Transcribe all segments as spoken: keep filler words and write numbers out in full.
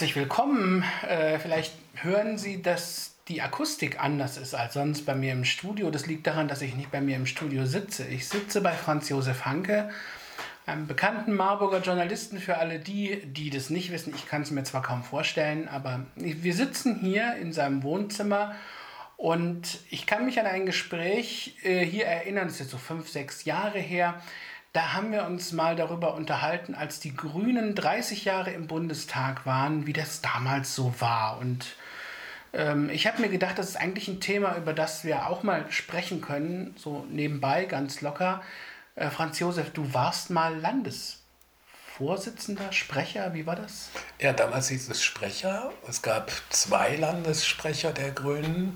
herzlich willkommen. Äh, vielleicht hören Sie, dass die Akustik anders ist als sonst bei mir im Studio. Das liegt daran, dass ich nicht bei mir im Studio sitze. Ich sitze bei Franz Josef Hanke, einem bekannten Marburger Journalisten. Für alle die, die das nicht wissen, ich kann es mir zwar kaum vorstellen, aber wir sitzen hier in seinem Wohnzimmer und ich kann mich an ein Gespräch äh, hier erinnern, das ist jetzt so fünf, sechs Jahre her. Da haben wir uns mal darüber unterhalten, als die Grünen dreißig Jahre im Bundestag waren, wie das damals so war. Und ähm, ich habe mir gedacht, das ist eigentlich ein Thema, über das wir auch mal sprechen können, so nebenbei, ganz locker. Äh, Franz Josef, du warst mal Landesvorsitzender, Sprecher, wie war das? Ja, damals hieß es Sprecher. Es gab zwei Landessprecher der Grünen.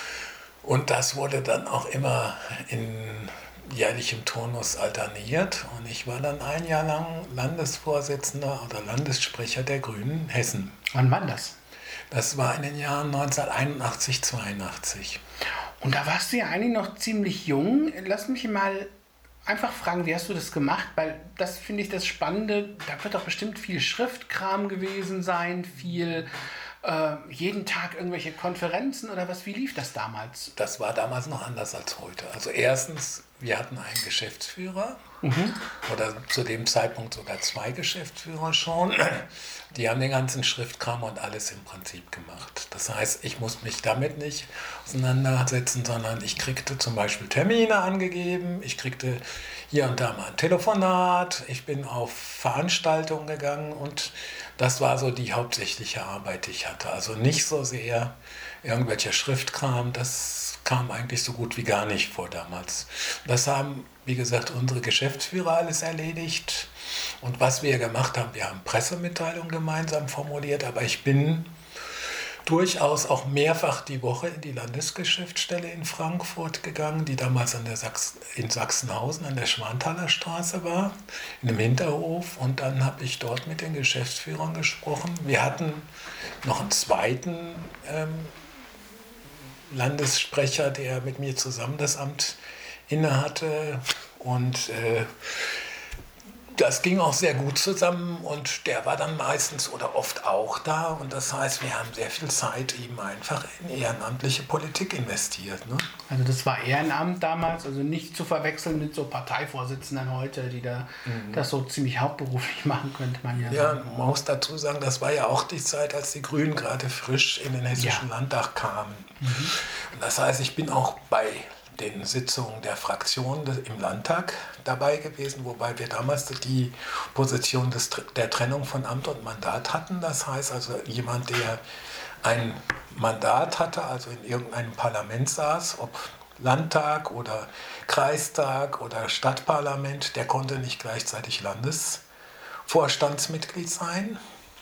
Und das wurde dann auch immer in jährlichem Turnus alterniert. Und ich war dann ein Jahr lang Landesvorsitzender oder Landessprecher der Grünen Hessen. Wann war das? Das war in den Jahren neunzehnhunderteinundachtzig, zweiundachtzig. Und da warst du ja eigentlich noch ziemlich jung. Lass mich mal einfach fragen, wie hast du das gemacht? Weil das finde ich das Spannende. Da wird doch bestimmt viel Schriftkram gewesen sein, viel äh, jeden Tag irgendwelche Konferenzen oder was. Wie lief das damals? Das war damals noch anders als heute. Also erstens, wir hatten einen Geschäftsführer, mhm. oder zu dem Zeitpunkt sogar zwei Geschäftsführer schon. Die haben den ganzen Schriftkram und alles im Prinzip gemacht. Das heißt, ich muss mich damit nicht auseinandersetzen, sondern ich kriegte zum Beispiel Termine angegeben, ich kriegte hier und da mal ein Telefonat, ich bin auf Veranstaltungen gegangen und das war so die hauptsächliche Arbeit, die ich hatte. Also nicht so sehr irgendwelcher Schriftkram, das kam eigentlich so gut wie gar nicht vor damals. Das haben, wie gesagt, unsere Geschäftsführer alles erledigt. Und was wir gemacht haben, wir haben Pressemitteilungen gemeinsam formuliert, aber ich bin durchaus auch mehrfach die Woche in die Landesgeschäftsstelle in Frankfurt gegangen, die damals an der Sachs- in Sachsenhausen an der Schwanthaler Straße war, in einem Hinterhof. Und dann habe ich dort mit den Geschäftsführern gesprochen. Wir hatten noch einen zweiten ähm, Landessprecher, der mit mir zusammen das Amt innehatte. Und äh, das ging auch sehr gut zusammen und der war dann meistens oder oft auch da. Und das heißt, wir haben sehr viel Zeit eben einfach in ehrenamtliche Politik investiert. Ne? Also das war Ehrenamt damals, also nicht zu verwechseln mit so Parteivorsitzenden heute, die da mhm. das so ziemlich hauptberuflich machen, könnte man ja, ja sagen. Man muss dazu sagen, das war ja auch die Zeit, als die Grünen gerade frisch in den Hessischen ja. Landtag kamen. Mhm. Und das heißt, ich bin auch bei den Sitzungen der Fraktion im Landtag dabei gewesen, wobei wir damals die Position des, der Trennung von Amt und Mandat hatten. Das heißt also, jemand, der ein Mandat hatte, also in irgendeinem Parlament saß, ob Landtag oder Kreistag oder Stadtparlament, der konnte nicht gleichzeitig Landesvorstandsmitglied sein.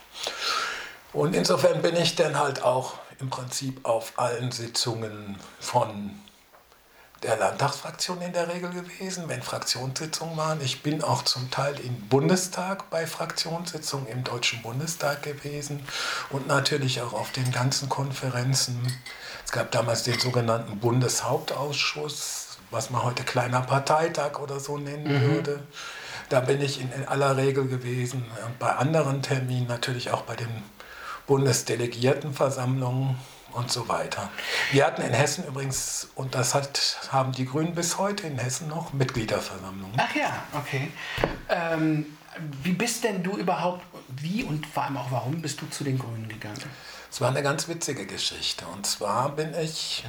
Und insofern bin ich dann halt auch im Prinzip auf allen Sitzungen von der Landtagsfraktion in der Regel gewesen, wenn Fraktionssitzungen waren. Ich bin auch zum Teil im Bundestag bei Fraktionssitzungen im Deutschen Bundestag gewesen und natürlich auch auf den ganzen Konferenzen. Es gab damals den sogenannten Bundeshauptausschuss, was man heute kleiner Parteitag oder so nennen mhm. würde. Da bin ich in aller Regel gewesen und bei anderen Terminen natürlich auch bei den Bundesdelegiertenversammlungen und so weiter. Wir hatten in Hessen übrigens, und das hat, haben die Grünen bis heute in Hessen noch, Mitgliederversammlungen. Ach ja, okay. Ähm, wie bist denn du überhaupt, wie und vor allem auch warum bist du zu den Grünen gegangen? Es war eine ganz witzige Geschichte. Und zwar bin ich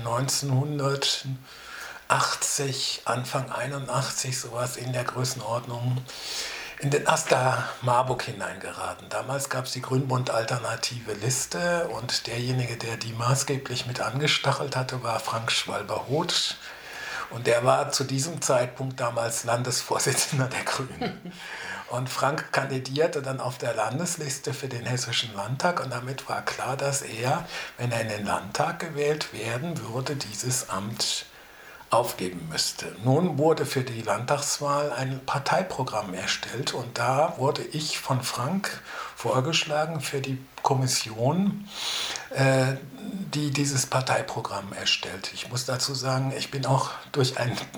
neunzehnhundertachtzig, Anfang einundachtzig, sowas in der Größenordnung, in den AStA Marburg hineingeraten. Damals gab es die Grünbund-Alternative Liste und derjenige, der die maßgeblich mit angestachelt hatte, war Frank Schwalber-Hoth. Und der war zu diesem Zeitpunkt damals Landesvorsitzender der Grünen. Und Frank kandidierte dann auf der Landesliste für den Hessischen Landtag und damit war klar, dass er, wenn er in den Landtag gewählt werden würde, dieses Amt aufgeben müsste. Nun wurde für die Landtagswahl ein Parteiprogramm erstellt und da wurde ich von Frank vorgeschlagen für die Kommission, äh, die dieses Parteiprogramm erstellt. Ich muss dazu sagen, ich bin auch durch ein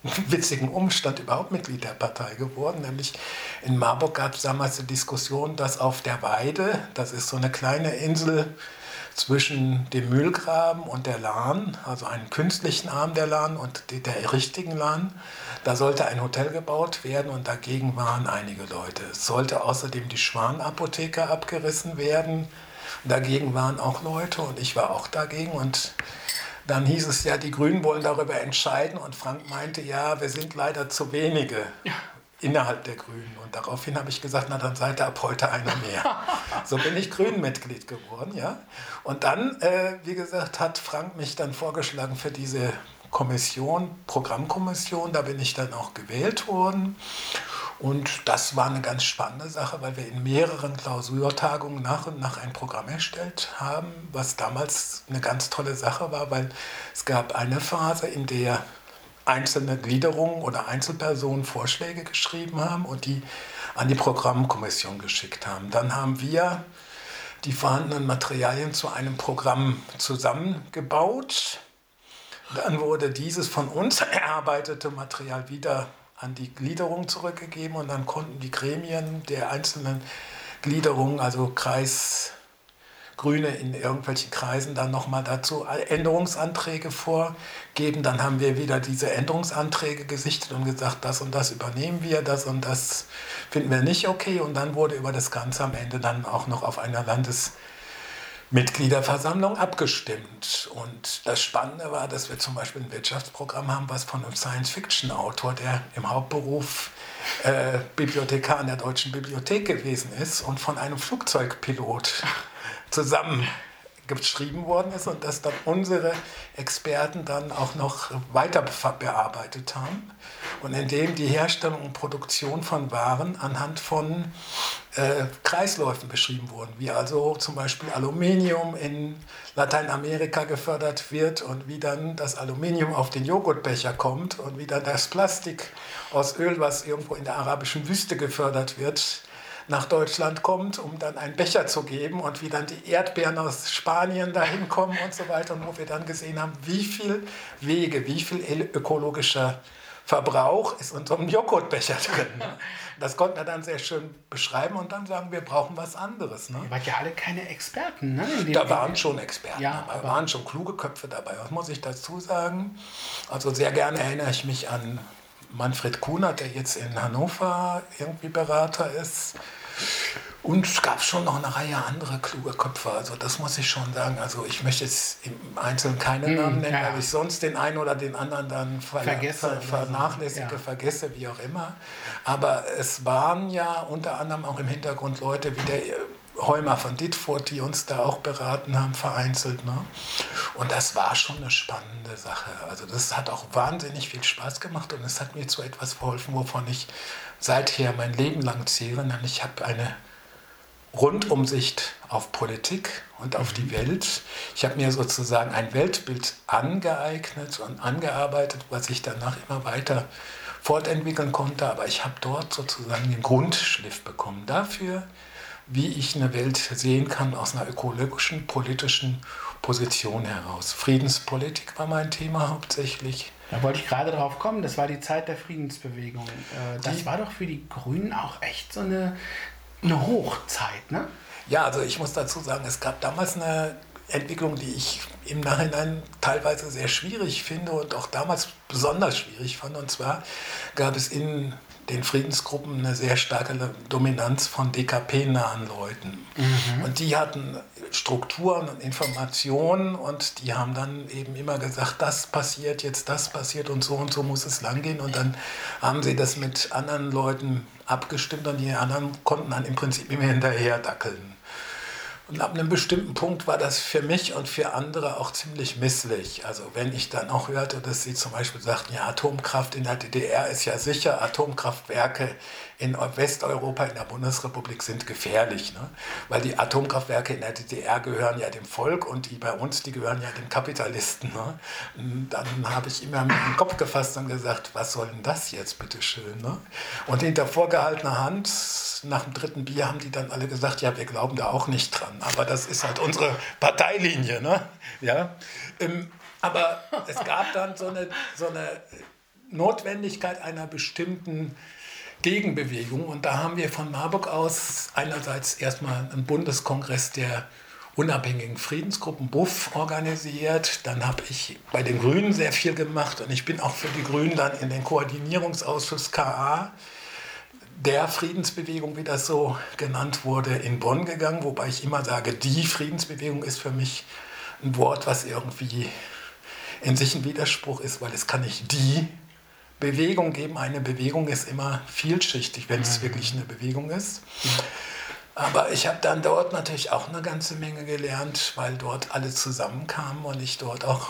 witzigen Umstand überhaupt Mitglied der Partei geworden. Nämlich in Marburg gab es damals die Diskussion, dass auf der Weide, das ist so eine kleine Insel zwischen dem Mühlgraben und der Lahn, also einen künstlichen Arm der Lahn und der richtigen Lahn, da sollte ein Hotel gebaut werden und dagegen waren einige Leute. Es sollte außerdem die Schwan-Apotheke abgerissen werden. Dagegen waren auch Leute und ich war auch dagegen. Und dann hieß es ja, die Grünen wollen darüber entscheiden und Frank meinte, ja, wir sind leider zu wenige ja. innerhalb der Grünen. Und daraufhin habe ich gesagt, na dann seid ihr ab heute einer mehr. So bin ich Grünen-Mitglied geworden. Ja? Und dann, äh, wie gesagt, hat Frank mich dann vorgeschlagen für diese Kommission, Programmkommission, da bin ich dann auch gewählt worden. Und das war eine ganz spannende Sache, weil wir in mehreren Klausurtagungen nach und nach ein Programm erstellt haben, was damals eine ganz tolle Sache war, weil es gab eine Phase, in der einzelne Gliederungen oder Einzelpersonen Vorschläge geschrieben haben und die an die Programmkommission geschickt haben. Dann haben wir die vorhandenen Materialien zu einem Programm zusammengebaut. Dann wurde dieses von uns erarbeitete Material wieder an die Gliederung zurückgegeben und dann konnten die Gremien der einzelnen Gliederungen, also Kreisgrüne in irgendwelchen Kreisen, dann nochmal dazu Änderungsanträge vorgeben. Dann haben wir wieder diese Änderungsanträge gesichtet und gesagt, das und das übernehmen wir, das und das finden wir nicht okay. Und dann wurde über das Ganze am Ende dann auch noch auf einer Landes- Mitgliederversammlung abgestimmt. Und das Spannende war, dass wir zum Beispiel ein Wirtschaftsprogramm haben, was von einem Science-Fiction-Autor, der im Hauptberuf äh, Bibliothekar an der Deutschen Bibliothek gewesen ist und von einem Flugzeugpilot zusammen geschrieben worden ist und das dann unsere Experten dann auch noch weiter bearbeitet haben und in dem die Herstellung und Produktion von Waren anhand von äh, Kreisläufen beschrieben wurden, wie also zum Beispiel Aluminium in Lateinamerika gefördert wird und wie dann das Aluminium auf den Joghurtbecher kommt und wie dann das Plastik aus Öl, was irgendwo in der arabischen Wüste gefördert wird, nach Deutschland kommt, um dann einen Becher zu geben und wie dann die Erdbeeren aus Spanien dahin kommen und so weiter und wo wir dann gesehen haben, wie viel Wege, wie viel ökologischer Verbrauch ist in so einem Joghurtbecher drin. Das konnten wir dann sehr schön beschreiben und dann sagen, wir brauchen was anderes. Ne? Ihr wart ja alle keine Experten. Ne? Da waren schon Experten ja, dabei, da waren schon kluge Köpfe dabei. Was muss ich dazu sagen? Also sehr gerne erinnere ich mich an Manfred Kunert, der jetzt in Hannover irgendwie Berater ist. Und es gab schon noch eine Reihe anderer kluge Köpfe, also das muss ich schon sagen. Also ich möchte jetzt im Einzelnen keine Namen nennen, ja. weil ich sonst den einen oder den anderen dann ver vergesse, ver vernachlässige, ja. vergesse, wie auch immer. Aber es waren ja unter anderem auch im Hintergrund Leute wie der Heumer von Dittfurt, die uns da auch beraten haben, vereinzelt. Ne? Und das war schon eine spannende Sache. Also das hat auch wahnsinnig viel Spaß gemacht und es hat mir zu etwas verholfen, wovon ich seither mein Leben lang zehre. Nämlich ich habe eine Rundumsicht auf Politik und auf die Welt. Ich habe mir sozusagen ein Weltbild angeeignet und angearbeitet, was ich danach immer weiter fortentwickeln konnte. Aber ich habe dort sozusagen den Grundschliff bekommen dafür, wie ich eine Welt sehen kann aus einer ökologischen, politischen Position heraus. Friedenspolitik war mein Thema hauptsächlich. Da wollte ich gerade drauf kommen, das war die Zeit der Friedensbewegung. Das die, war doch für die Grünen auch echt so eine, eine Hochzeit, ne? Ja, also ich muss dazu sagen, es gab damals eine Entwicklung, die ich im Nachhinein teilweise sehr schwierig finde und auch damals besonders schwierig fand. Und zwar gab es in den Friedensgruppen eine sehr starke Dominanz von D K P-nahen Leuten. Mhm. Und die hatten Strukturen und Informationen und die haben dann eben immer gesagt, das passiert, jetzt das passiert und so und so muss es langgehen. Und dann haben sie das mit anderen Leuten abgestimmt und die anderen konnten dann im Prinzip immer hinterher dackeln. Und ab einem bestimmten Punkt war das für mich und für andere auch ziemlich misslich. Also wenn ich dann auch hörte, dass sie zum Beispiel sagten, ja, Atomkraft in der D D R ist ja sicher, Atomkraftwerke in Westeuropa, in der Bundesrepublik sind gefährlich. Ne? Weil die Atomkraftwerke in der D D R gehören ja dem Volk und die bei uns, die gehören ja den Kapitalisten. Ne? Dann habe ich immer mit dem Kopf gefasst und gesagt, was soll denn das jetzt, bitteschön? Ne? Und hinter vorgehaltener Hand, nach dem dritten Bier haben die dann alle gesagt, ja, wir glauben da auch nicht dran. Aber das ist halt unsere Parteilinie. Ne? Ja? Ähm, aber es gab dann so eine, so eine Notwendigkeit einer bestimmten Gegenbewegung. Und da haben wir von Marburg aus einerseits erstmal einen Bundeskongress der unabhängigen Friedensgruppen, B U F, organisiert. Dann habe ich bei den Grünen sehr viel gemacht und ich bin auch für die Grünen dann in den Koordinierungsausschuss K A der Friedensbewegung, wie das so genannt wurde, in Bonn gegangen, wobei ich immer sage, die Friedensbewegung ist für mich ein Wort, was irgendwie in sich ein Widerspruch ist, weil es kann nicht die Bewegung geben. Eine Bewegung ist immer vielschichtig, wenn es wirklich eine Bewegung ist. Aber ich habe dann dort natürlich auch eine ganze Menge gelernt, weil dort alle zusammenkamen und ich dort auch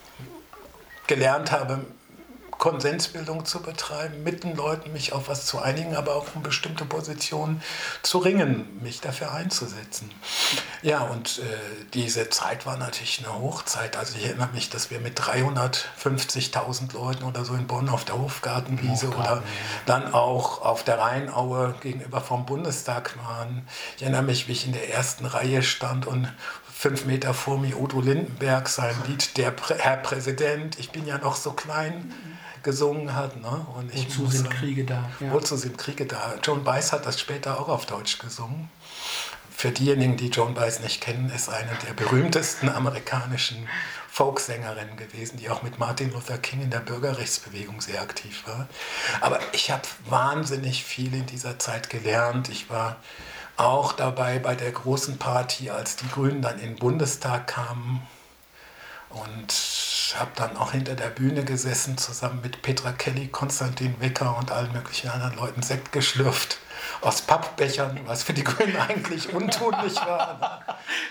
gelernt habe, Konsensbildung zu betreiben, mit den Leuten mich auf was zu einigen, aber auch um bestimmte Positionen zu ringen, mich dafür einzusetzen. Ja, und äh, diese Zeit war natürlich eine Hochzeit. Also ich erinnere mich, dass wir mit dreihundertfünfzigtausend Leuten oder so in Bonn auf der Hofgartenwiese Hofgarten, oder ja. dann auch auf der Rheinaue gegenüber vom Bundestag waren. Ich erinnere mich, wie ich in der ersten Reihe stand und fünf Meter vor mir Udo Lindenberg sein Lied Der Prä- Herr Präsident, ich bin ja noch so klein, gesungen hat. Ne? Und ich wozu sind Kriege da? Ja. Wozu sind Kriege da? Joan Baez hat das später auch auf Deutsch gesungen. Für diejenigen, die Joan Baez nicht kennen, ist eine der berühmtesten amerikanischen Folksängerinnen gewesen, die auch mit Martin Luther King in der Bürgerrechtsbewegung sehr aktiv war. Aber ich habe wahnsinnig viel in dieser Zeit gelernt. Ich war auch dabei bei der großen Party, als die Grünen dann in den Bundestag kamen, und habe dann auch hinter der Bühne gesessen, zusammen mit Petra Kelly, Konstantin Wecker und allen möglichen anderen Leuten Sekt geschlürft aus Pappbechern, was für die Grünen eigentlich untunlich war.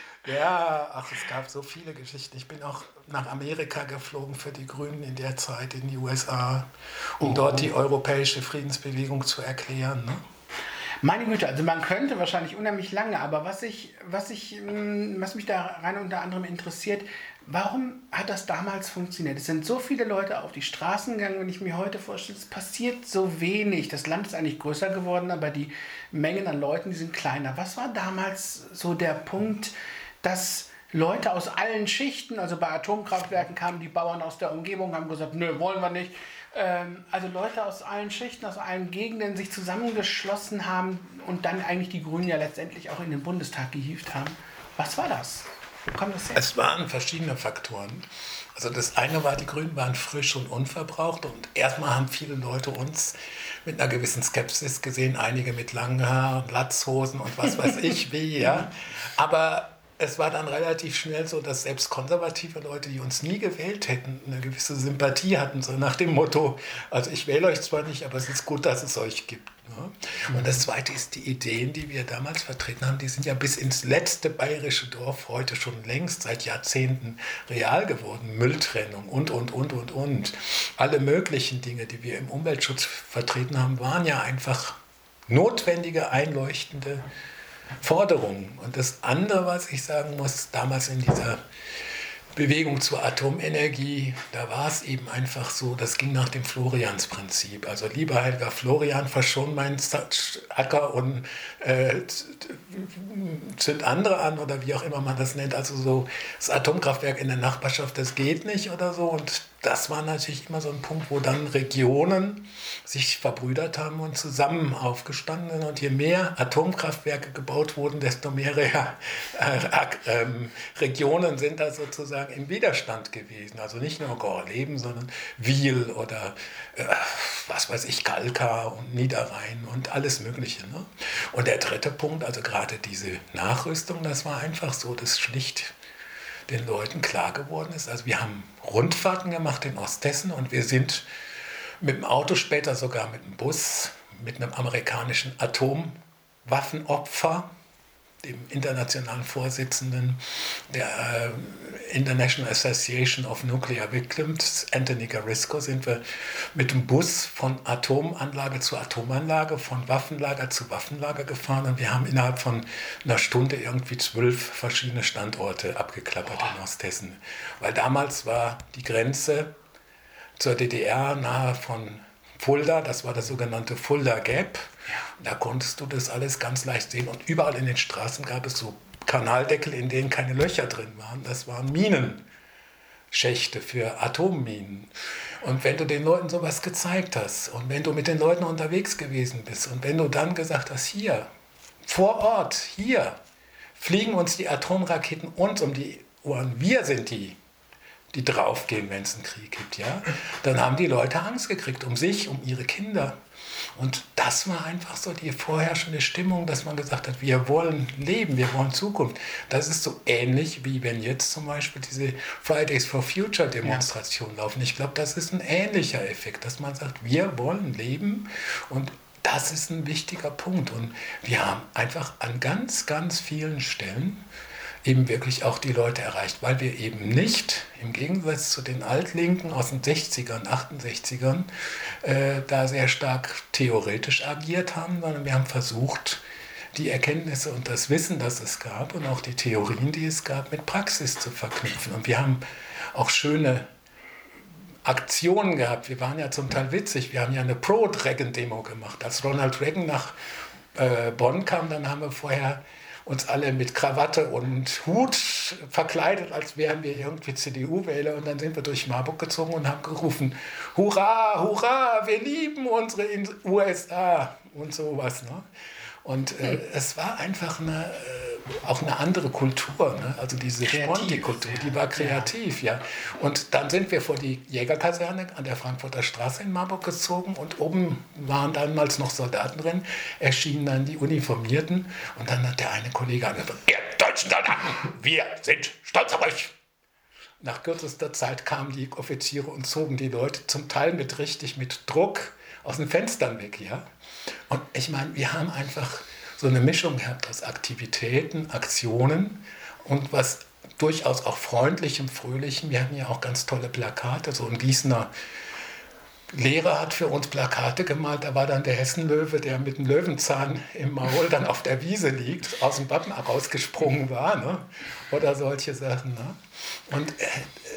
Ja, ach, es gab so viele Geschichten. Ich bin auch nach Amerika geflogen für die Grünen in der Zeit, in die U S A, um oh. dort die europäische Friedensbewegung zu erklären. Ne? Meine Güte, also man könnte wahrscheinlich unheimlich lange, aber was, ich, was, ich, was mich da rein unter anderem interessiert, warum hat das damals funktioniert? Es sind so viele Leute auf die Straßen gegangen, wenn ich mir heute vorstelle, es passiert so wenig. Das Land ist eigentlich größer geworden, aber die Mengen an Leuten, die sind kleiner. Was war damals so der Punkt, dass Leute aus allen Schichten, also bei Atomkraftwerken kamen die Bauern aus der Umgebung, haben gesagt, nö, wollen wir nicht. Ähm, also Leute aus allen Schichten, aus allen Gegenden sich zusammengeschlossen haben und dann eigentlich die Grünen ja letztendlich auch in den Bundestag gehievt haben. Was war das? Wo kam das her? Es waren verschiedene Faktoren. Also das eine war, die Grünen waren frisch und unverbraucht und erstmal haben viele Leute uns mit einer gewissen Skepsis gesehen, einige mit langen Haaren, Latzhosen und was weiß ich wie, ja. Aber es war dann relativ schnell so, dass selbst konservative Leute, die uns nie gewählt hätten, eine gewisse Sympathie hatten, so nach dem Motto, also ich wähle euch zwar nicht, aber es ist gut, dass es euch gibt. Ne? Und das Zweite ist, die Ideen, die wir damals vertreten haben, die sind ja bis ins letzte bayerische Dorf heute schon längst seit Jahrzehnten real geworden. Mülltrennung und, und, und, und, und. Alle möglichen Dinge, die wir im Umweltschutz vertreten haben, waren ja einfach notwendige, einleuchtende Forderungen. Und das andere, was ich sagen muss, damals in dieser Bewegung zur Atomenergie, da war es eben einfach so, das ging nach dem Florians-Prinzip. Also lieber Helga Florian, verschon meinen Acker und äh, zünd andere an oder wie auch immer man das nennt. Also so das Atomkraftwerk in der Nachbarschaft, das geht nicht oder so. Und das war natürlich immer so ein Punkt, wo dann Regionen sich verbrüdert haben und zusammen aufgestanden sind. Und je mehr Atomkraftwerke gebaut wurden, desto mehr Re- äh, äh, Regionen sind da sozusagen im Widerstand gewesen. Also nicht nur Gorleben, sondern Wiel oder äh, was weiß ich, Kalka und Niederrhein und alles Mögliche. Ne? Und der dritte Punkt, also gerade diese Nachrüstung, das war einfach so, dass schlicht den Leuten klar geworden ist. Also wir haben Rundfahrten gemacht in Osthessen und wir sind mit dem Auto, später sogar mit dem Bus, mit einem amerikanischen Atomwaffenopfer, dem internationalen Vorsitzenden der äh, International Association of Nuclear Victims, Anthony Garisco, sind wir mit dem Bus von Atomanlage zu Atomanlage, von Waffenlager zu Waffenlager gefahren und wir haben innerhalb von einer Stunde irgendwie zwölf verschiedene Standorte abgeklappert in Osthessen. Weil damals war die Grenze zur D D R nahe von Fulda, das war das sogenannte Fulda Gap. Da konntest du das alles ganz leicht sehen und überall in den Straßen gab es so Kanaldeckel, in denen keine Löcher drin waren. Das waren Minen. Schächte, für Atomminen. Und wenn du den Leuten sowas gezeigt hast und wenn du mit den Leuten unterwegs gewesen bist und wenn du dann gesagt hast, hier, vor Ort, hier, fliegen uns die Atomraketen uns um die Ohren, wir sind die, die draufgehen, wenn es einen Krieg gibt, ja, dann haben die Leute Angst gekriegt um sich, um ihre Kinder. Und das war einfach so die vorherrschende Stimmung, dass man gesagt hat, wir wollen leben, wir wollen Zukunft. Das ist so ähnlich, wie wenn jetzt zum Beispiel diese Fridays for Future Demonstrationen ja. laufen. Ich glaube, das ist ein ähnlicher Effekt, dass man sagt, wir wollen leben und das ist ein wichtiger Punkt. Und wir haben einfach an ganz, ganz vielen Stellen eben wirklich auch die Leute erreicht, weil wir eben nicht, im Gegensatz zu den Altlinken aus den sechzigern, achtundsechzigern, äh, da sehr stark theoretisch agiert haben, sondern wir haben versucht, die Erkenntnisse und das Wissen, das es gab und auch die Theorien, die es gab, mit Praxis zu verknüpfen. Und wir haben auch schöne Aktionen gehabt. Wir waren ja zum Teil witzig. Wir haben ja eine Pro-Dragon-Demo gemacht. Als Ronald Reagan nach äh, Bonn kam, dann haben wir vorher uns alle mit Krawatte und Hut verkleidet, als wären wir irgendwie C D U-Wähler. Und dann sind wir durch Marburg gezogen und haben gerufen, Hurra, Hurra, wir lieben unsere U S A und sowas. Ne? Und äh, es war einfach eine, äh, auch eine andere Kultur. Ne? Also diese Sponti-Kultur, die war kreativ. Ja. Ja. Und dann sind wir vor die Jägerkaserne an der Frankfurter Straße in Marburg gezogen und oben waren damals noch Soldaten drin, erschienen dann die Uniformierten und dann hat der eine Kollege angefangen, ihr deutschen Soldaten, wir sind stolz auf euch. Nach kürzester Zeit kamen die Offiziere und zogen die Leute zum Teil mit richtig mit Druck aus den Fenstern weg. Ja? Und ich meine, wir haben einfach so eine Mischung gehabt aus Aktivitäten, Aktionen und was durchaus auch Freundlichem, Fröhlichem. Wir hatten ja auch ganz tolle Plakate. So ein Gießener Lehrer hat für uns Plakate gemalt. Da war dann der Hessenlöwe, der mit dem Löwenzahn im Maul dann auf der Wiese liegt, aus dem Wappen rausgesprungen war. Ne? Oder solche Sachen. Ne? Und äh,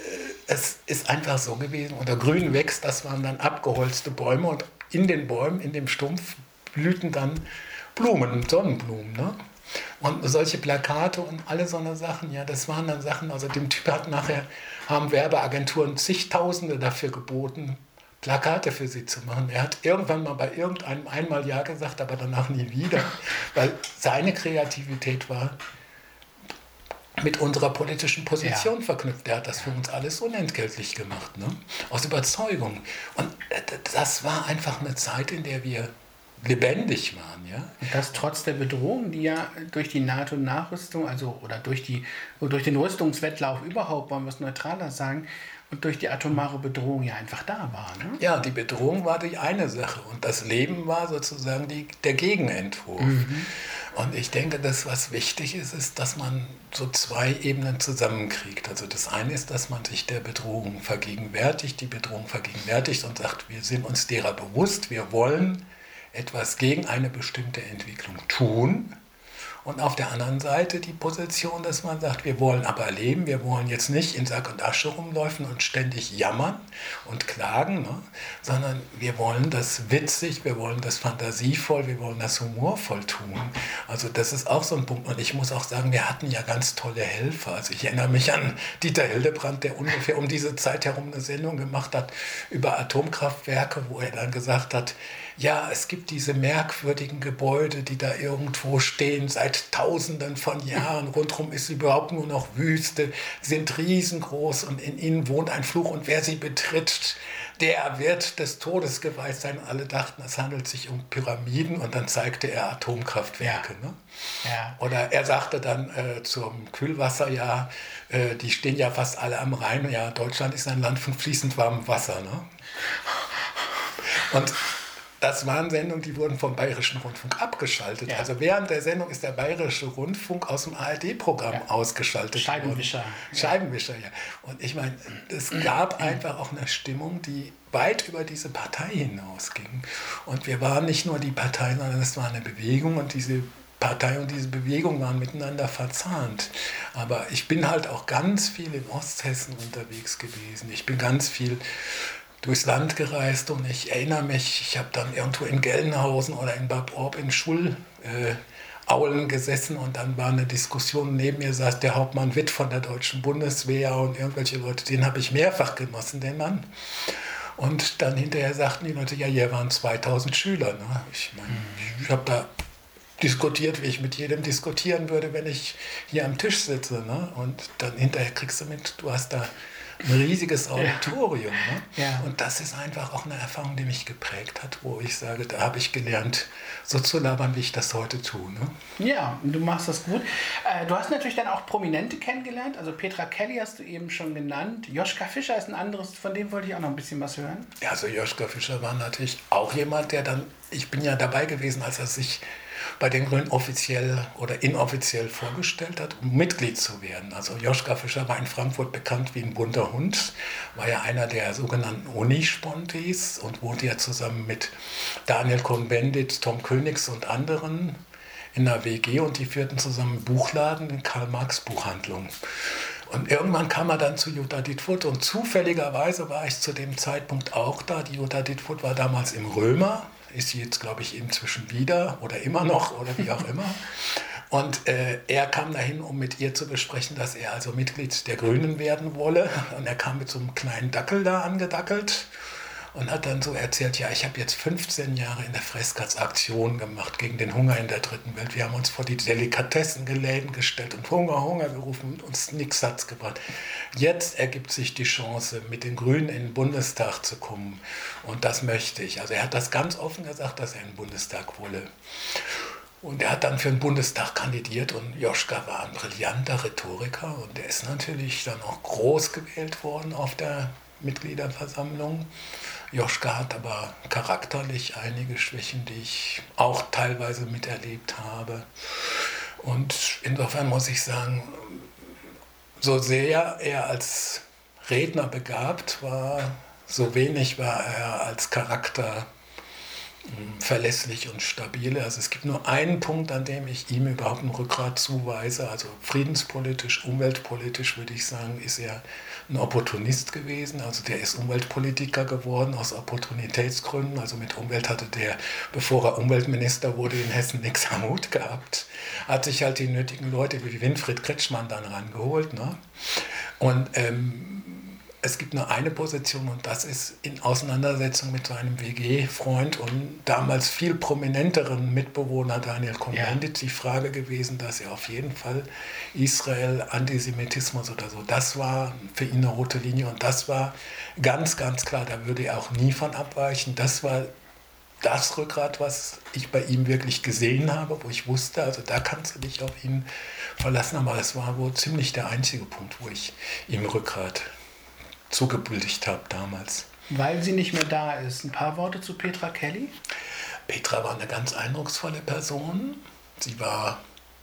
es ist einfach so gewesen. Oder grün wächst, das waren dann abgeholzte Bäume und in den Bäumen, in dem Stumpf, blühten dann Blumen, Sonnenblumen. Ne? Und solche Plakate und alle so eine Sachen, ja, das waren dann Sachen, also dem Typ hat nachher, haben Werbeagenturen zigtausende dafür geboten, Plakate für sie zu machen. Er hat irgendwann mal bei irgendeinem einmal Ja gesagt, aber danach nie wieder, weil seine Kreativität war mit unserer politischen Position ja. verknüpft. Er hat das für uns alles unentgeltlich gemacht, ne? Aus Überzeugung. Und das war einfach eine Zeit, in der wir lebendig waren. Ja? Und das trotz der Bedrohung, die ja durch die NATO-Nachrüstung, also oder durch, die, durch den Rüstungswettlauf überhaupt, wollen wir es neutraler sagen, und durch die atomare Bedrohung ja einfach da war. Ne? Ja, die Bedrohung war die eine Sache und das Leben war sozusagen die, der Gegenentwurf. Mhm. Und ich denke, das, was wichtig ist, ist, dass man so zwei Ebenen zusammenkriegt. Also das eine ist, dass man sich der Bedrohung vergegenwärtigt, die Bedrohung vergegenwärtigt und sagt, wir sind uns derer bewusst, wir wollen etwas gegen eine bestimmte Entwicklung tun. Und auf der anderen Seite die Position, dass man sagt, wir wollen aber leben, wir wollen jetzt nicht in Sack und Asche rumlaufen und ständig jammern und klagen, ne? Sondern wir wollen das witzig, wir wollen das fantasievoll, wir wollen das humorvoll tun. Also das ist auch so ein Punkt. Und ich muss auch sagen, wir hatten ja ganz tolle Helfer. Also ich erinnere mich an Dieter Hildebrand, der ungefähr um diese Zeit herum eine Sendung gemacht hat über Atomkraftwerke, wo er dann gesagt hat, ja, es gibt diese merkwürdigen Gebäude, die da irgendwo stehen seit Tausenden von Jahren. Rundherum ist überhaupt nur noch Wüste, sind riesengroß und in ihnen wohnt ein Fluch. Und wer sie betritt, der wird des Todes geweiht sein. Alle dachten, es handelt sich um Pyramiden und dann zeigte er Atomkraftwerke. Ja. Ne? Ja. Oder er sagte dann äh, zum Kühlwasser, ja, äh, die stehen ja fast alle am Rhein. Ja, Deutschland ist ein Land von fließend warmem Wasser. Ne? Und das waren Sendungen, die wurden vom Bayerischen Rundfunk abgeschaltet. Ja. Also während der Sendung ist der Bayerische Rundfunk aus dem A R D-Programm ja. ausgeschaltet Scheibenwischer. worden. Scheibenwischer, ja. Und ich meine, es gab einfach auch eine Stimmung, die weit über diese Partei hinausging. Und wir waren nicht nur die Partei, sondern es war eine Bewegung und diese Partei und diese Bewegung waren miteinander verzahnt. Aber ich bin halt auch ganz viel in Osthessen unterwegs gewesen. Ich bin ganz viel durchs Land gereist und ich erinnere mich, ich habe dann irgendwo in Gelnhausen oder in Bad Orb in Schul äh, Aulen gesessen und dann war eine Diskussion. Neben mir saß der Hauptmann Witt von der Deutschen Bundeswehr und irgendwelche Leute, den habe ich mehrfach genossen, den Mann. Und dann hinterher sagten die Leute, ja, hier waren zweitausend Schüler. Ne? Ich meine, ich habe da diskutiert, wie ich mit jedem diskutieren würde, wenn ich hier am Tisch sitze. Ne? Und dann hinterher kriegst du mit, du hast da ein riesiges Auditorium. Ja. Ne? Ja. Und das ist einfach auch eine Erfahrung, die mich geprägt hat, wo ich sage, da habe ich gelernt, so zu labern, wie ich das heute tue. Ne? Ja, du machst das gut. Äh, du hast natürlich dann auch Prominente kennengelernt. Also Petra Kelly hast du eben schon genannt. Joschka Fischer ist ein anderes, von dem wollte ich auch noch ein bisschen was hören. Ja, also Joschka Fischer war natürlich auch jemand, der dann, ich bin ja dabei gewesen, als er sich bei den Grünen offiziell oder inoffiziell vorgestellt hat, um Mitglied zu werden. Also Joschka Fischer war in Frankfurt bekannt wie ein bunter Hund, war ja einer der sogenannten Unispontis und wohnte ja zusammen mit Daniel Cohn-Bendit, Tom Königs und anderen in einer W G und die führten zusammen einen Buchladen, eine Karl-Marx-Buchhandlung. Und irgendwann kam er dann zu Jutta Dittfurt und zufälligerweise war ich zu dem Zeitpunkt auch da. Die Jutta Dittfurt war damals im Römer, ist sie jetzt, glaube ich, inzwischen wieder oder immer noch oder wie auch immer. Und äh, er kam dahin, um mit ihr zu besprechen, dass er also Mitglied der Grünen werden wolle. Und er kam mit so einem kleinen Dackel da angedackelt und hat dann so erzählt, ja, ich habe jetzt fünfzehn Jahre in der Fresskatz-Aktion gemacht gegen den Hunger in der dritten Welt. Wir haben uns vor die Delikatessengeläden gestellt und Hunger, Hunger gerufen und uns nichts hat's gebracht. Jetzt ergibt sich die Chance, mit den Grünen in den Bundestag zu kommen. Und das möchte ich. Also er hat das ganz offen gesagt, dass er in den Bundestag wolle. Und er hat dann für den Bundestag kandidiert und Joschka war ein brillanter Rhetoriker und er ist natürlich dann auch groß gewählt worden auf der Mitgliederversammlung. Joschka hat aber charakterlich einige Schwächen, die ich auch teilweise miterlebt habe. Und insofern muss ich sagen, so sehr er als Redner begabt war, so wenig war er als Charakter verlässlich und stabil. Also es gibt nur einen Punkt, an dem ich ihm überhaupt ein Rückgrat zuweise. Also friedenspolitisch, umweltpolitisch würde ich sagen, ist er ein Opportunist gewesen. Also der ist Umweltpolitiker geworden aus Opportunitätsgründen. Also mit Umwelt hatte der, bevor er Umweltminister wurde, in Hessen nichts am Hut gehabt. Hat sich halt die nötigen Leute wie Winfried Kretschmann dann rangeholt. Ne? Und ähm, es gibt nur eine Position und das ist in Auseinandersetzung mit seinem W G-Freund und damals viel prominenteren Mitbewohner Daniel Cohn-Bendit die Frage gewesen, dass er auf jeden Fall Israel, Antisemitismus oder so, das war für ihn eine rote Linie und das war ganz, ganz klar, da würde er auch nie von abweichen. Das war das Rückgrat, was ich bei ihm wirklich gesehen habe, wo ich wusste, also da kannst du dich auf ihn verlassen, aber das war wohl ziemlich der einzige Punkt, wo ich ihm Rückgrat zugebilligt habe damals. Weil sie nicht mehr da ist. Ein paar Worte zu Petra Kelly? Petra war eine ganz eindrucksvolle Person. Sie war,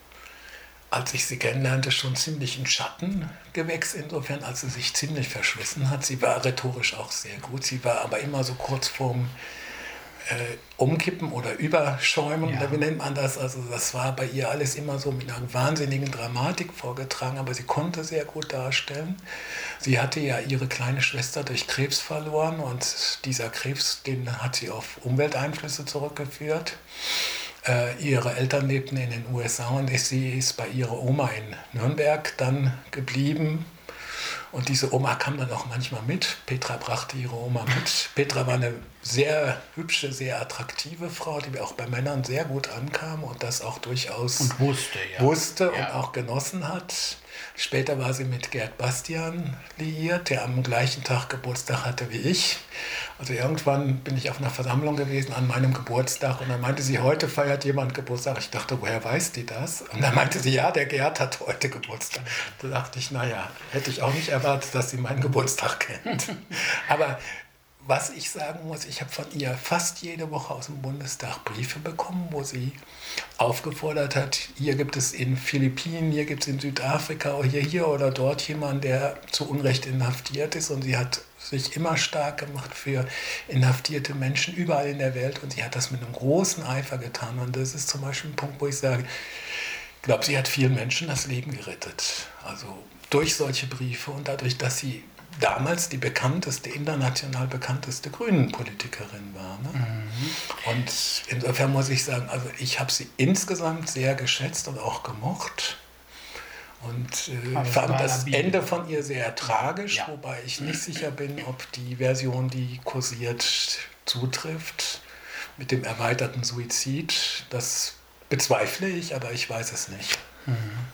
als ich sie kennenlernte, schon ziemlich in Schatten gewechselt, insofern, als sie sich ziemlich verschlissen hat. Sie war rhetorisch auch sehr gut. Sie war aber immer so kurz vorm Äh, umkippen oder überschäumen, ja. Oder wie nennt man das? Also das war bei ihr alles immer so mit einer wahnsinnigen Dramatik vorgetragen, aber sie konnte sehr gut darstellen. Sie hatte ja ihre kleine Schwester durch Krebs verloren und dieser Krebs, den hat sie auf Umwelteinflüsse zurückgeführt. Äh, ihre Eltern lebten in den U S A und sie ist bei ihrer Oma in Nürnberg dann geblieben. Und diese Oma kam dann auch manchmal mit. Petra brachte ihre Oma mit. Petra war eine sehr hübsche, sehr attraktive Frau, die auch bei Männern sehr gut ankam und das auch durchaus und wusste, ja. wusste ja. und auch genossen hat. Später war sie mit Gerd Bastian liiert, der am gleichen Tag Geburtstag hatte wie ich. Also irgendwann bin ich auf einer Versammlung gewesen an meinem Geburtstag und dann meinte sie, heute feiert jemand Geburtstag. Ich dachte, woher weiß die das? Und dann meinte sie, ja, der Gerd hat heute Geburtstag. Da dachte ich, naja, hätte ich auch nicht erwartet, dass sie meinen Geburtstag kennt. Aber was ich sagen muss, ich habe von ihr fast jede Woche aus dem Bundestag Briefe bekommen, wo sie aufgefordert hat, hier gibt es in Philippinen, hier gibt es in Südafrika, oder hier, hier oder dort jemanden, der zu Unrecht inhaftiert ist. Und sie hat sich immer stark gemacht für inhaftierte Menschen überall in der Welt. Und sie hat das mit einem großen Eifer getan. Und das ist zum Beispiel ein Punkt, wo ich sage, ich glaube, sie hat vielen Menschen das Leben gerettet. Also durch solche Briefe und dadurch, dass sie damals die bekannteste, international bekannteste Grünen-Politikerin war. Ne? Mhm. Und insofern muss ich sagen, also ich habe sie insgesamt sehr geschätzt und auch gemocht. Und äh, fand das Ende von ihr sehr tragisch, ja. Wobei ich nicht sicher bin, ob die Version, die kursiert, zutrifft. Mit dem erweiterten Suizid, das bezweifle ich, aber ich weiß es nicht. Mhm.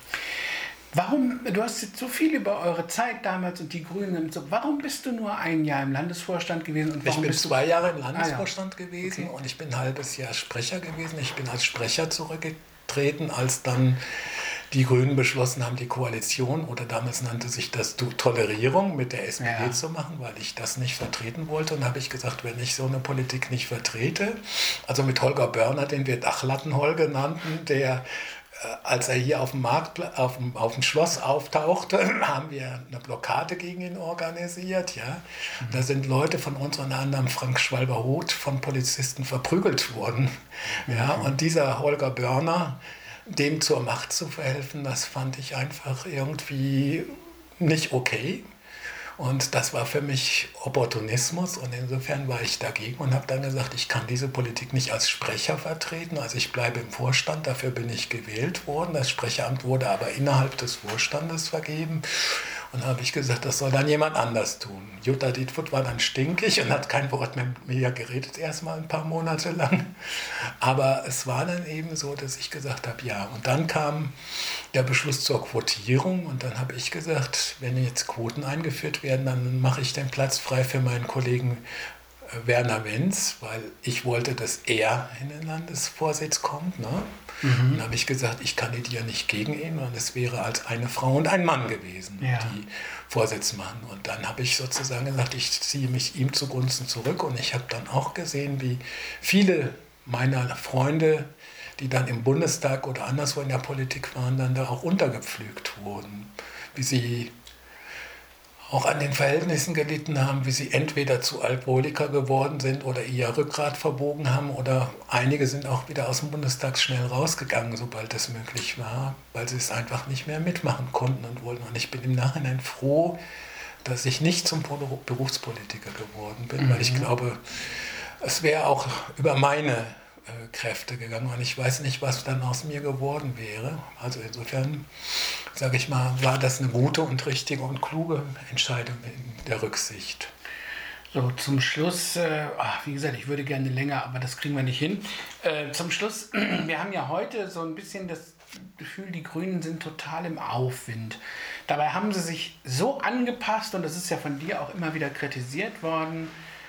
Warum, du hast jetzt so viel über eure Zeit damals und die Grünen und so, warum bist du nur ein Jahr im Landesvorstand gewesen? Und warum ich bin bist zwei du... Jahre im Landesvorstand ah, ja. gewesen Okay. Und ich bin ein halbes Jahr Sprecher gewesen. Ich bin als Sprecher zurückgetreten, als dann die Grünen beschlossen haben, die Koalition, oder damals nannte sich das Tolerierung, mit der S P D ja. zu machen, weil ich das nicht vertreten wollte. Und da habe ich gesagt, wenn ich so eine Politik nicht vertrete, also mit Holger Börner, den wir Dachlattenholger nannten, der, äh, als er hier auf dem Markt, auf dem, auf dem Schloss auftauchte, haben wir eine Blockade gegen ihn organisiert. Ja? Mhm. Da sind Leute von uns, unter anderem Frank Schwalber-Hoth, von Polizisten verprügelt worden. Mhm. Ja? Und dieser Holger Börner, dem zur Macht zu verhelfen, das fand ich einfach irgendwie nicht okay. Und das war für mich Opportunismus und insofern war ich dagegen und habe dann gesagt, ich kann diese Politik nicht als Sprecher vertreten. Also ich bleibe im Vorstand, dafür bin ich gewählt worden. Das Sprecheramt wurde aber innerhalb des Vorstandes vergeben. Und da habe ich gesagt, das soll dann jemand anders tun. Jutta Dietwood war dann stinkig und hat kein Wort mehr mit mir geredet, erstmal ein paar Monate lang. Aber es war dann eben so, dass ich gesagt habe, ja. Und dann kam der Beschluss zur Quotierung und dann habe ich gesagt, wenn jetzt Quoten eingeführt werden, dann mache ich den Platz frei für meinen Kollegen Werner Wenz, weil ich wollte, dass er in den Landesvorsitz kommt. Ne? Mhm. Dann habe ich gesagt, ich kandidiere nicht gegen ihn, sondern es wäre als eine Frau und ein Mann gewesen, ja. die Vorsitz machen. Und dann habe ich sozusagen gesagt, ich ziehe mich ihm zugunsten zurück. Und ich habe dann auch gesehen, wie viele meiner Freunde, die dann im Bundestag oder anderswo in der Politik waren, dann da auch untergepflügt wurden. Wie sie auch an den Verhältnissen gelitten haben, wie sie entweder zu Alkoholiker geworden sind oder ihr Rückgrat verbogen haben, oder einige sind auch wieder aus dem Bundestag schnell rausgegangen, sobald es möglich war, weil sie es einfach nicht mehr mitmachen konnten und wollten. Und ich bin im Nachhinein froh, dass ich nicht zum Berufspolitiker geworden bin, mhm. weil ich glaube, es wäre auch über meine äh, Kräfte gegangen und ich weiß nicht, was dann aus mir geworden wäre. Also insofern, sage ich mal, war das eine gute und richtige und kluge Entscheidung in der Rücksicht. So, zum Schluss, äh, ach, wie gesagt, ich würde gerne länger, aber das kriegen wir nicht hin. Äh, zum Schluss, wir haben ja heute so ein bisschen das Gefühl, die Grünen sind total im Aufwind. Dabei haben sie sich so angepasst und das ist ja von dir auch immer wieder kritisiert worden.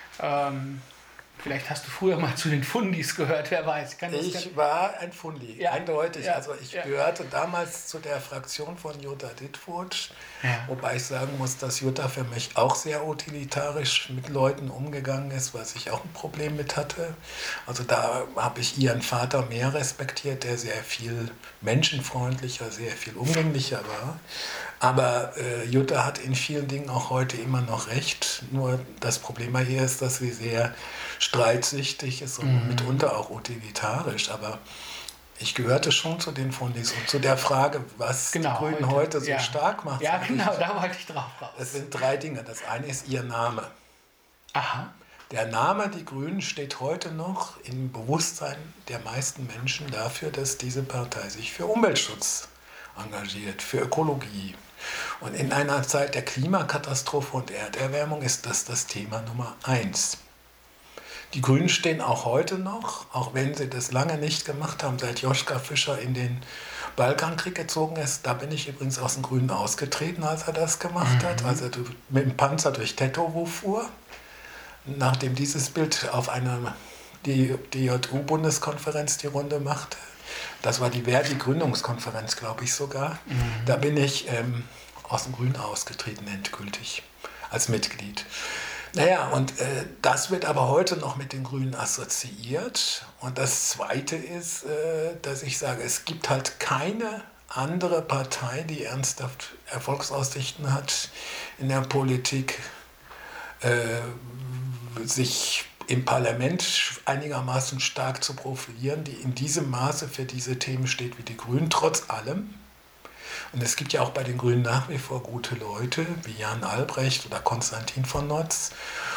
Ähm, Vielleicht hast du früher mal zu den Fundis gehört, wer weiß. Kann ich das war ein Fundi, ja, eindeutig. Ja, also ich ja. gehörte damals zu der Fraktion von Jutta Dietwood, ja. wobei ich sagen muss, dass Jutta für mich auch sehr utilitarisch mit Leuten umgegangen ist, was ich auch ein Problem mit hatte. Also da habe ich ihren Vater mehr respektiert, der sehr viel menschenfreundlicher, sehr viel umgänglicher war. Aber äh, Jutta hat in vielen Dingen auch heute immer noch recht. Nur das Problem bei ihr ist, dass sie sehr streitsüchtig ist und mhm. mitunter auch utilitarisch. Aber ich gehörte schon zu den Fundis und zu der Frage, was genau, die Grünen heute, heute so ja. stark macht. Ja, genau, ich, da wollte ich drauf raus. Es sind drei Dinge. Das eine ist ihr Name. Aha. Der Name, die Grünen, steht heute noch im Bewusstsein der meisten Menschen dafür, dass diese Partei sich für Umweltschutz engagiert, für Ökologie. Und in einer Zeit der Klimakatastrophe und Erderwärmung ist das das Thema Nummer eins. Die Grünen stehen auch heute noch, auch wenn sie das lange nicht gemacht haben, seit Joschka Fischer in den Balkankrieg gezogen ist. Da bin ich übrigens aus den Grünen ausgetreten, als er das gemacht mhm. hat, als er mit dem Panzer durch Tetovo fuhr. Nachdem dieses Bild auf einer D J U-Bundeskonferenz die Runde machte. Das war die Verdi-Gründungskonferenz, glaube ich sogar. Mhm. Da bin ich ähm, aus dem Grünen ausgetreten, endgültig, als Mitglied. Naja, und äh, das wird aber heute noch mit den Grünen assoziiert. Und das Zweite ist, äh, dass ich sage, es gibt halt keine andere Partei, die ernsthaft Erfolgsaussichten hat in der Politik, äh, sich im Parlament einigermaßen stark zu profilieren, die in diesem Maße für diese Themen steht wie die Grünen, trotz allem. Und es gibt ja auch bei den Grünen nach wie vor gute Leute, wie Jan Albrecht oder Konstantin von Notz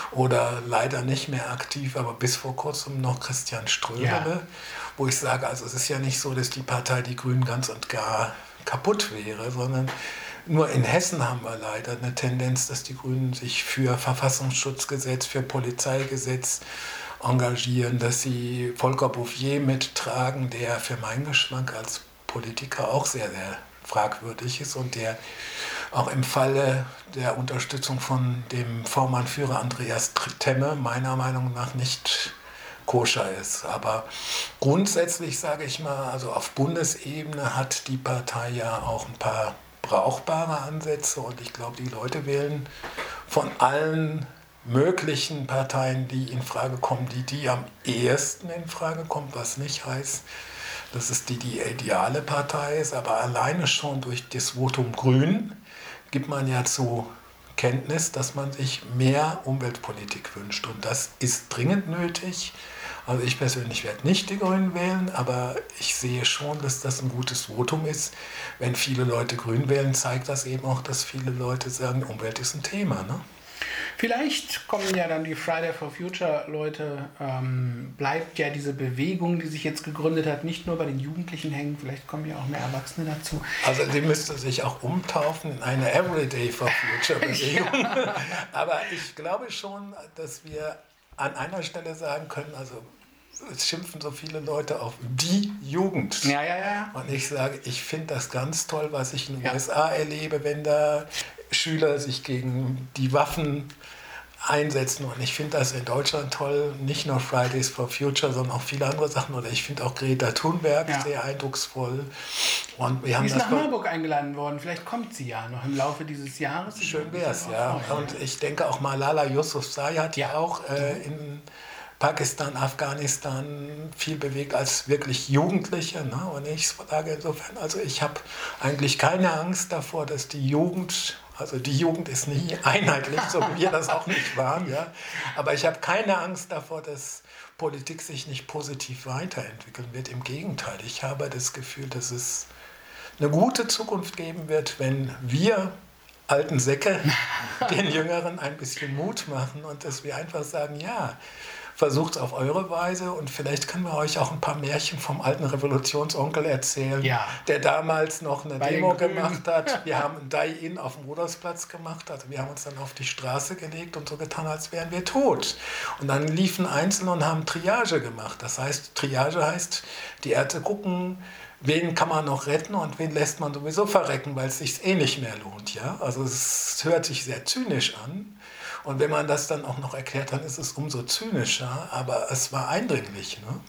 oder leider nicht mehr aktiv, aber bis vor kurzem noch Christian Ströbele, ja. wo ich sage, also es ist ja nicht so, dass die Partei Die Grünen ganz und gar kaputt wäre, sondern nur in Hessen haben wir leider eine Tendenz, dass die Grünen sich für Verfassungsschutzgesetz, für Polizeigesetz engagieren, dass sie Volker Bouffier mittragen, der für meinen Geschmack als Politiker auch sehr, sehr fragwürdig ist und der auch im Falle der Unterstützung von dem Vormannführer Andreas Temme meiner Meinung nach nicht koscher ist. Aber grundsätzlich sage ich mal, also auf Bundesebene hat die Partei ja auch ein paar brauchbare Ansätze und ich glaube, die Leute wählen von allen möglichen Parteien, die in Frage kommen, die die am ehesten in Frage kommt, was nicht heißt, dass es die, die ideale Partei ist, aber alleine schon durch das Votum Grün gibt man ja zu Kenntnis, dass man sich mehr Umweltpolitik wünscht und das ist dringend nötig. Also ich persönlich werde nicht die Grünen wählen, aber ich sehe schon, dass das ein gutes Votum ist. Wenn viele Leute Grün wählen, zeigt das eben auch, dass viele Leute sagen, Umwelt ist ein Thema, ne? Vielleicht kommen ja dann die Friday for Future Leute, ähm, bleibt ja diese Bewegung, die sich jetzt gegründet hat, nicht nur bei den Jugendlichen hängen, vielleicht kommen ja auch mehr Erwachsene dazu. Also sie müsste sich auch umtaufen in eine Everyday for Future Bewegung. Ja. Aber ich glaube schon, dass wir an einer Stelle sagen können, also es schimpfen so viele Leute auf die Jugend. Ja, ja, ja. Und ich sage, ich finde das ganz toll, was ich in den ja. U S A erlebe, wenn da Schüler sich gegen die Waffen einsetzen. Und ich finde das in Deutschland toll, nicht nur Fridays for Future, sondern auch viele andere Sachen. Oder ich finde auch Greta Thunberg ja. sehr eindrucksvoll. Und wir haben die ist das nach Marburg eingeladen worden. Vielleicht kommt sie ja noch im Laufe dieses Jahres. Schön wäre es, ja. Freuen. Und ich denke auch Malala Yousafzai hat ja auch äh, in Pakistan, Afghanistan viel bewegt als wirklich Jugendliche. Ne? Und ich sage insofern, also ich habe eigentlich keine Angst davor, dass die Jugend, also die Jugend ist nie einheitlich, so wie wir das auch nicht waren, ja. Aber ich habe keine Angst davor, dass Politik sich nicht positiv weiterentwickeln wird. Im Gegenteil, ich habe das Gefühl, dass es eine gute Zukunft geben wird, wenn wir alten Säcke den Jüngeren ein bisschen Mut machen und dass wir einfach sagen, ja, versucht es auf eure Weise und vielleicht können wir euch auch ein paar Märchen vom alten Revolutionsonkel erzählen, ja. der damals noch eine Bei Demo gemacht hat. Wir haben ein Die-In auf dem Rudolfsplatz gemacht, also wir haben uns dann auf die Straße gelegt und so getan, als wären wir tot. Und dann liefen Einzelne und haben Triage gemacht. Das heißt, Triage heißt, die Ärzte gucken, wen kann man noch retten und wen lässt man sowieso verrecken, weil es sich eh nicht mehr lohnt. Ja? Also es hört sich sehr zynisch an. Und wenn man das dann auch noch erklärt, dann ist es umso zynischer, aber es war eindringlich. Ne?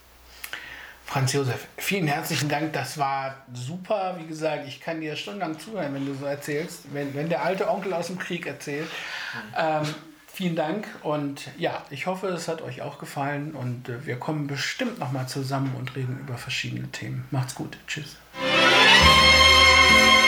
Franz Josef, vielen herzlichen Dank, das war super. Wie gesagt, ich kann dir stundenlang zuhören, wenn du so erzählst, wenn, wenn der alte Onkel aus dem Krieg erzählt. Ähm, vielen Dank und ja, ich hoffe, es hat euch auch gefallen und äh, wir kommen bestimmt nochmal zusammen und reden über verschiedene Themen. Macht's gut, tschüss.